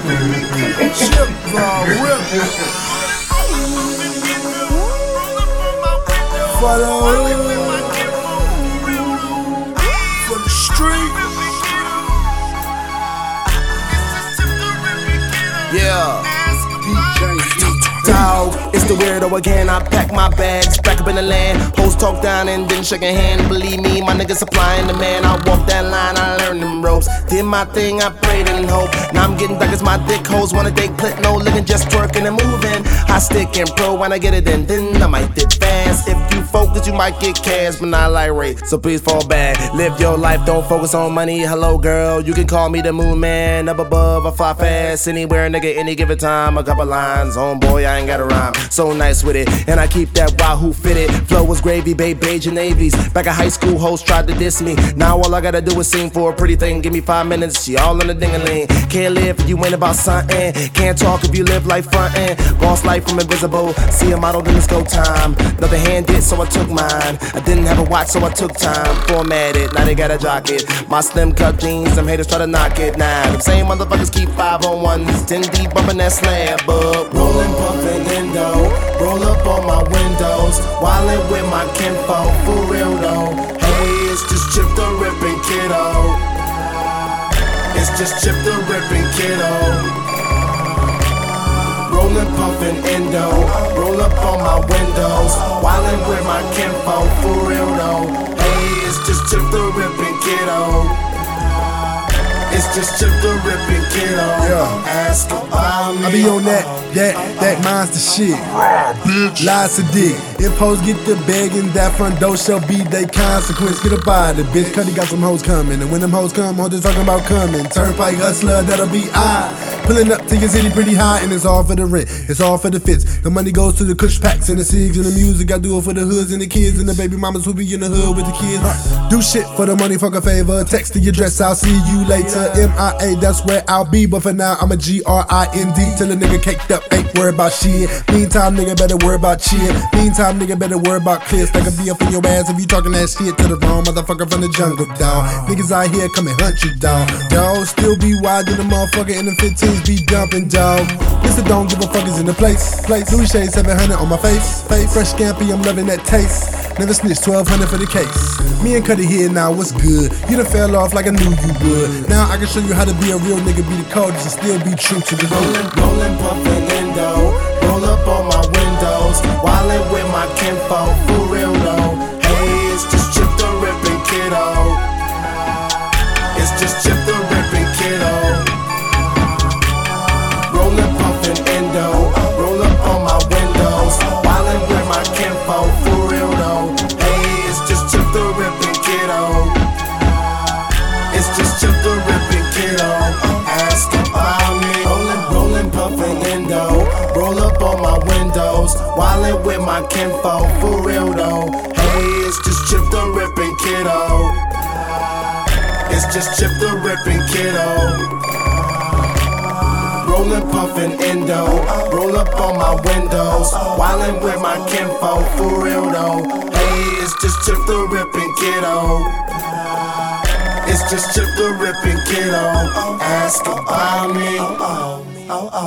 Chip whip. For the hood, for the street. Yeah. Dog, it's the weirdo again. I pack my bags, back up in the land. Hoes talk down and didn't shake a hand. Believe me, my niggas supplying the man. I walk that line, I learned them ropes. Did my thing, I prayed and hope. Now I'm getting back as my dick hoes wanna date clip, no living, just twerking and moving. I stick and pro when I get it in, then I might dip fast. If you focus, you might get cash, but not like Ray. So please fall back, live your life, don't focus on money. Hello girl, you can call me the moon man. Up above, I fly fast, anywhere, nigga, any given time. A couple lines, homeboy, I ain't got a rhyme. So nice with it, and I keep that wahoo fitted. Flow was gravy, babe, beige and navies. Back at high school, hoes tried to diss me. Now all I gotta do is sing for a pretty thing. Give me 5 minutes, she all on the ding-a-ling. Can't live if you ain't about something. Can't talk if you live like frontin'. Boss life from invisible. See a model, then it's go time. Nothing handed, so I took mine. I didn't have a watch, so I took time. Formatted, now they got a jocket. My slim cut jeans, them haters try to knock it. Now them same motherfuckers keep 5 on 1s. 10 deep bumpin' that slab, but rollin', puffin', endo. Roll up on my windows. Wildin' with my kinfolk, for real though. Hey, it's just Chip the Rippin' Kiddo. It's just Chip the Rippin' Kiddo. Rollin', puffin', endo. Roll up on my windows. Wildin' with my kinfolk, for real though. Hey, it's just Chip the Rippin' Kiddo. It's just Chip the Rippin' Kiddo. Yeah. Ask about me. I be on that monster shit. Lies to dick. If hoes get the bag and that front door shall be they consequence. Get up out of the bitch, cause he got some hoes coming. And when them hoes come, hoes just talking about coming. Turnpike hustler, that'll be I. Pulling up to your city pretty high, and it's all for the rent, it's all for the fits. The money goes to the kush packs and the cigs and the music. I do it for the hoods and the kids and the baby mamas who be in the hood with the kids. Do shit for the money, fuck a favor. Text to your address, I'll see you later. MIA, that's where I'll be. But for now, I'm a GRIND. Till a nigga caked up, ain't worried about shit. Meantime, nigga better worry about shit. Meantime, nigga better worry about clear. Stack a be up in your ass if you talking that shit to the wrong motherfucker from the jungle, dawg. Niggas out here come and hunt you, dawg. Dawg, still be wide in the motherfucker in the 15s be dumping, dawg. Mr. Don't give a fuck is in the place. Louis Shade 700 on my face. Fresh Scampy, I'm loving that taste. Never snitch, 1200 for the case. Me and Cuddy here now, what's good? You done fell off like I knew you would. Now I can show you how to be a real nigga, be the coldest and still be true to the hood. Rollin', puffin', endo. Roll up on my windows. Wildin' with my kinfolk, for real though. Hey, it's just Chip the Rippin' Kiddo. It's just Chip the Rippin' Kiddo. Rollin', puffin', endo. Roll up on my windows. Wildin' with my kinfolk, for real though. Hey, it's just Chip the Rippin' Kiddo. It's just Chip the Rippin' Kiddo. Ask about me. Rollin', puffin', endo. Roll up on my windows. Wildin' with my kinfolk, for real though. Hey, it's just Chip the Rippin' Kiddo. It's just Chip the Rippin' Kiddo. Rollin', puffin', endo. Roll up on my windows. Wildin' with my kinfolk, for real though. Hey, it's just Chip the Rippin' Kiddo. It's just Chip the Rippin' Kiddo. Ask about me.